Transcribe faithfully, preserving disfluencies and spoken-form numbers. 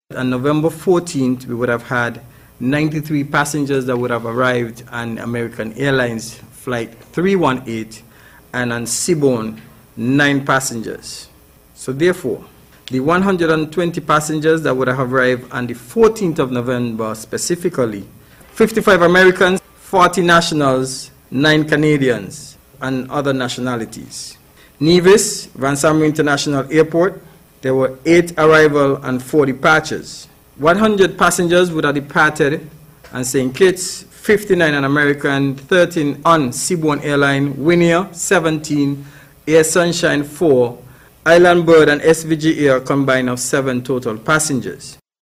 On November fourteenth, we would have had ninety-three passengers that would have arrived on American Airlines Flight three one eight, and on Seabourn, nine passengers. So therefore, the one hundred twenty passengers that would have arrived on the fourteenth of November specifically, fifty-five Americans, forty nationals, nine Canadians, and other nationalities. Nevis, Vansamu International Airport, there were eight arrival and four departures. one hundred passengers would have departed on Saint Kitts, fifty-nine on American, thirteen on Seabourn Airline, Winia, seventeen, Air Sunshine, four, Island Bird and S V G Air combined of seven total passengers.